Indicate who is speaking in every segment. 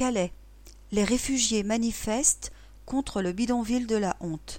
Speaker 1: Calais. Les réfugiés manifestent contre le bidonville de la honte.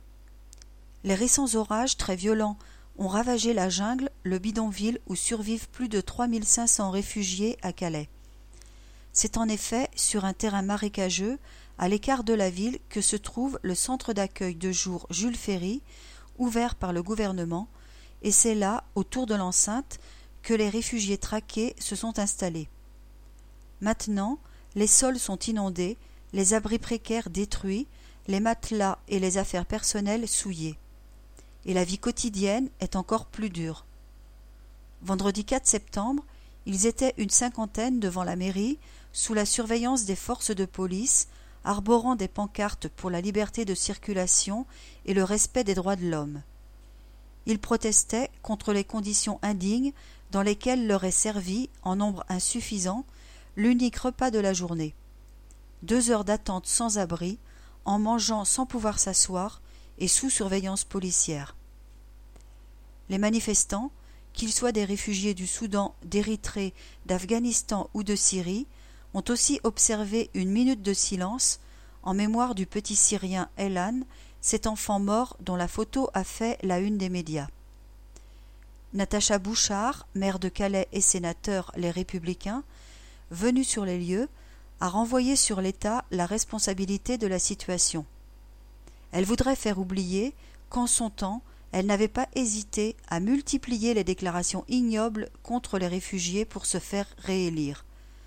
Speaker 1: Les récents orages très violents ont ravagé la jungle, le bidonville où survivent plus de 3500 réfugiés à Calais. C'est en effet sur un terrain marécageux, à l'écart de la ville, que se trouve le centre d'accueil de jour Jules Ferry, ouvert par le gouvernement, et c'est là, autour de l'enceinte, que les réfugiés traqués se sont installés. Maintenant, les sols sont inondés, les abris précaires détruits, les matelas et les affaires personnelles souillées. Et la vie quotidienne est encore plus dure. Vendredi 4 septembre, ils étaient une cinquantaine devant la mairie, sous la surveillance des forces de police, arborant des pancartes pour la liberté de circulation et le respect des droits de l'homme. Ils protestaient contre les conditions indignes dans lesquelles leur est servi, en nombre insuffisant, l'unique repas de la journée. 2 heures d'attente sans abri, en mangeant sans pouvoir s'asseoir et sous surveillance policière. Les manifestants, qu'ils soient des réfugiés du Soudan, d'Érythrée, d'Afghanistan ou de Syrie, ont aussi observé une minute de silence en mémoire du petit Syrien Elan, cet enfant mort dont la photo a fait la une des médias. Natacha Bouchard, maire de Calais et sénateur Les Républicains, venue sur les lieux, a renvoyé sur l'État la responsabilité de la situation. Elle voudrait faire oublier qu'en son temps, elle n'avait pas hésité à multiplier les déclarations ignobles contre les réfugiés pour se faire réélire.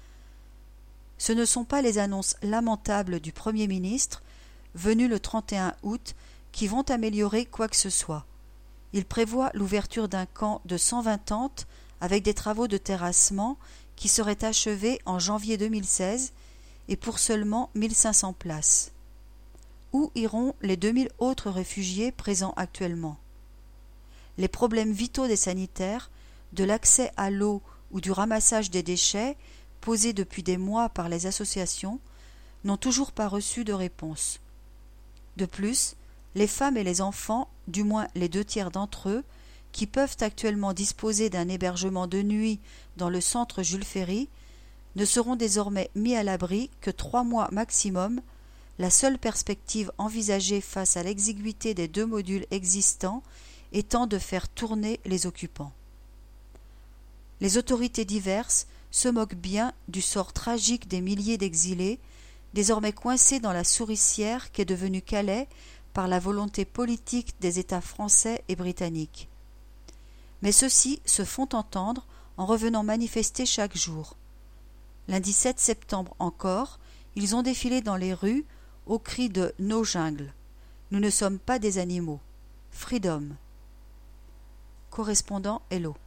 Speaker 1: Ce ne sont pas les annonces lamentables du Premier ministre, venu le 31 août, qui vont améliorer quoi que ce soit. Il prévoit l'ouverture d'un camp de 120 tentes avec des travaux de terrassement qui seraient achevés en janvier 2016 et pour seulement 1500 places. Où iront les 2000 autres réfugiés présents actuellement? Les problèmes vitaux des sanitaires, de l'accès à l'eau ou du ramassage des déchets, posés depuis des mois par les associations, n'ont toujours pas reçu de réponse. De plus, les femmes et les enfants, du moins les 2/3 d'entre eux, qui peuvent actuellement disposer d'un hébergement de nuit dans le centre Jules Ferry, ne seront désormais mis à l'abri que 3 mois maximum, la seule perspective envisagée face à l'exiguïté des 2 modules existants étant de faire tourner les occupants. Les autorités diverses se moquent bien du sort tragique des milliers d'exilés, désormais coincés dans la souricière qu'est devenue Calais par la volonté politique des États français et britanniques. Mais ceux-ci se font entendre en revenant manifester chaque jour. Lundi 7 septembre encore, ils ont défilé dans les rues au cri de « No jungle ». Nous ne sommes pas des animaux. Freedom. Correspondant Hello.